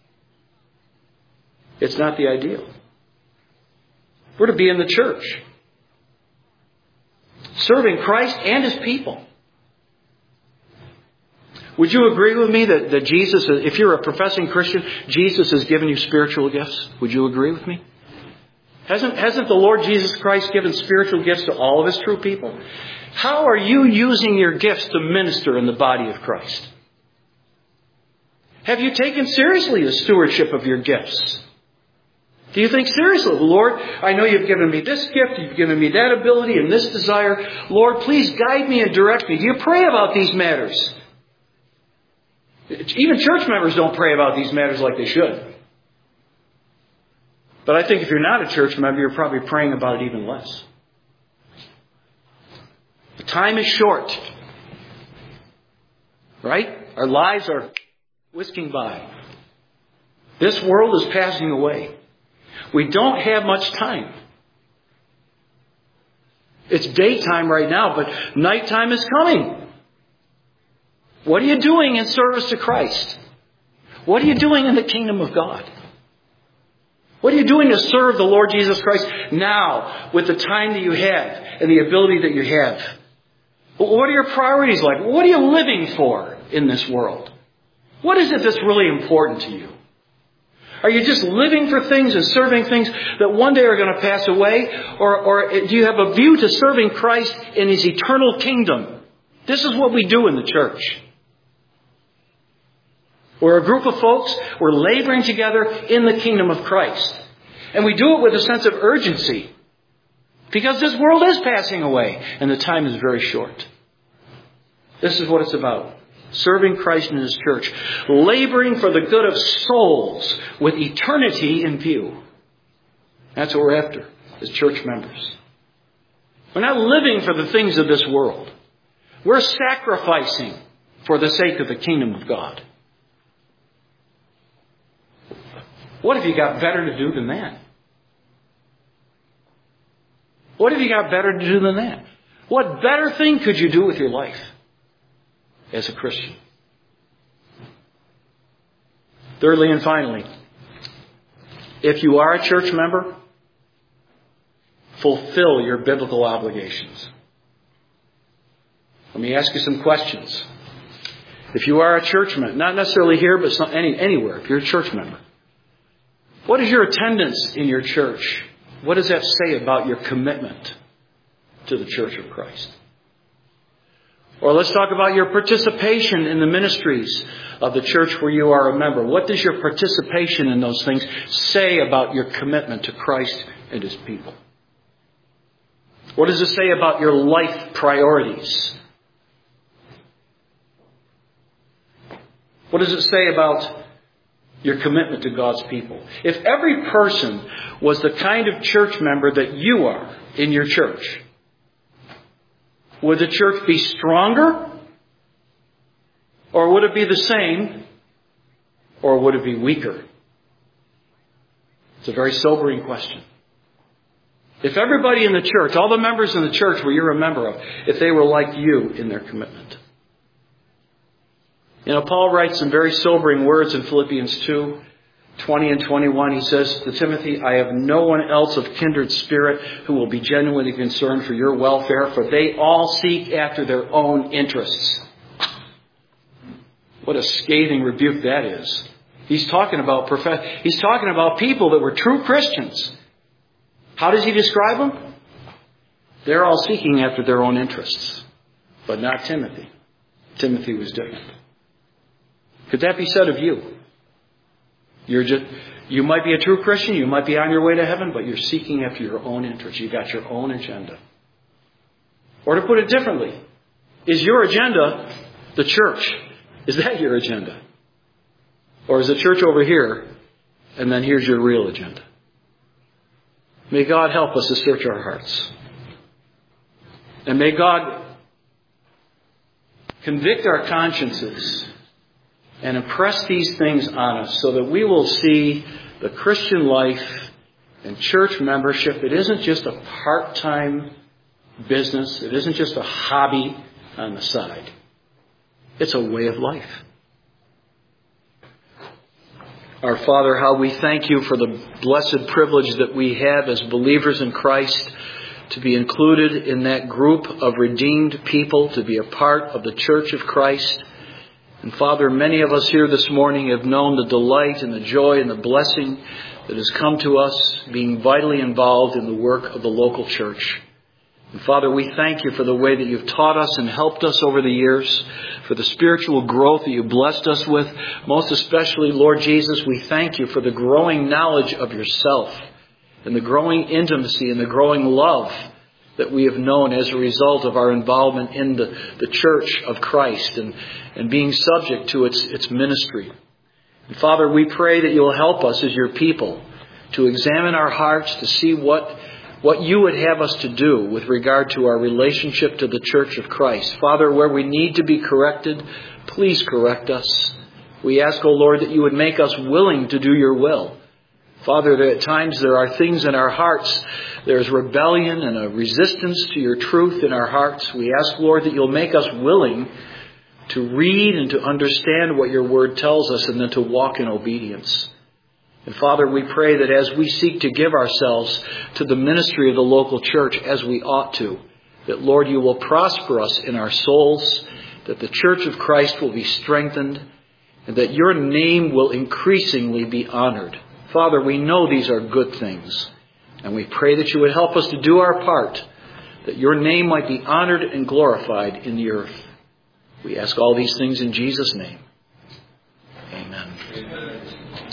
It's not the ideal. We're to be in the church, serving Christ and His people. Would you agree with me that Jesus, if you're a professing Christian, Jesus has given you spiritual gifts? Would you agree with me? Hasn't the Lord Jesus Christ given spiritual gifts to all of His true people? How are you using your gifts to minister in the body of Christ? Have you taken seriously the stewardship of your gifts? Do you think seriously, Lord, I know you've given me this gift, you've given me that ability and this desire. Lord, please guide me and direct me. Do you pray about these matters? Even church members don't pray about these matters like they should. But I think if you're not a church member, you're probably praying about it even less. The time is short. Right? Our lives are whisking by. This world is passing away. We don't have much time. It's daytime right now, but nighttime is coming. What are you doing in service to Christ? What are you doing in the kingdom of God? What are you doing to serve the Lord Jesus Christ now with the time that you have and the ability that you have? What are your priorities like? What are you living for in this world? What is it that's really important to you? Are you just living for things and serving things that one day are going to pass away? Or do you have a view to serving Christ in His eternal kingdom? This is what we do in the church. We're a group of folks, we're laboring together in the kingdom of Christ. And we do it with a sense of urgency. Because this world is passing away and the time is very short. This is what it's about. Serving Christ in His church. Laboring for the good of souls with eternity in view. That's what we're after as church members. We're not living for the things of this world. We're sacrificing for the sake of the kingdom of God. What have you got better to do than that? What have you got better to do than that? What better thing could you do with your life as a Christian? Thirdly and finally, if you are a church member, fulfill your biblical obligations. Let me ask you some questions. If you are a church member, not necessarily here, but anywhere, if you're a church member, what is your attendance in your church? What does that say about your commitment to the Church of Christ? Or let's talk about your participation in the ministries of the church where you are a member. What does your participation in those things say about your commitment to Christ and His people? What does it say about your life priorities? What does it say about your commitment to God's people? If every person was the kind of church member that you are in your church, would the church be stronger? Or would it be the same? Or would it be weaker? It's a very sobering question. If everybody in the church, all the members in the church where you're a member of, if they were like you in their commitment. You know, Paul writes some very sobering words in Philippians 2:20 and 21. He says to Timothy, I have no one else of kindred spirit who will be genuinely concerned for your welfare, for they all seek after their own interests. What a scathing rebuke that is. He's talking about people that were true Christians. How does he describe them? They're all seeking after their own interests, but not Timothy. Timothy was different. Could that be said of you? You might be a true Christian, you might be on your way to heaven, but you're seeking after your own interests. You've got your own agenda. Or to put it differently, is your agenda the church? Is that your agenda? Or is the church over here, and then here's your real agenda? May God help us to search our hearts. And may God convict our consciences and impress these things on us so that we will see the Christian life and church membership. It isn't just a part-time business. It isn't just a hobby on the side. It's a way of life. Our Father, how we thank you for the blessed privilege that we have as believers in Christ to be included in that group of redeemed people, to be a part of the Church of Christ. And Father, many of us here this morning have known the delight and the joy and the blessing that has come to us being vitally involved in the work of the local church. And Father, we thank you for the way that you've taught us and helped us over the years, for the spiritual growth that you've blessed us with. Most especially, Lord Jesus, we thank you for the growing knowledge of yourself and the growing intimacy and the growing love that we have known as a result of our involvement in the Church of Christ and being subject to its ministry. And Father, we pray that you'll help us as your people to examine our hearts to see what you would have us to do with regard to our relationship to the Church of Christ. Father, where we need to be corrected, please correct us. We ask, O Lord, that you would make us willing to do your will. Father, that at times there are things in our hearts. There's rebellion and a resistance to your truth in our hearts. We ask, Lord, that you'll make us willing to read and to understand what your word tells us and then to walk in obedience. And Father, we pray that as we seek to give ourselves to the ministry of the local church as we ought to, that, Lord, you will prosper us in our souls, that the Church of Christ will be strengthened, and that your name will increasingly be honored. Father, we know these are good things, and we pray that you would help us to do our part, that your name might be honored and glorified in the earth. We ask all these things in Jesus' name.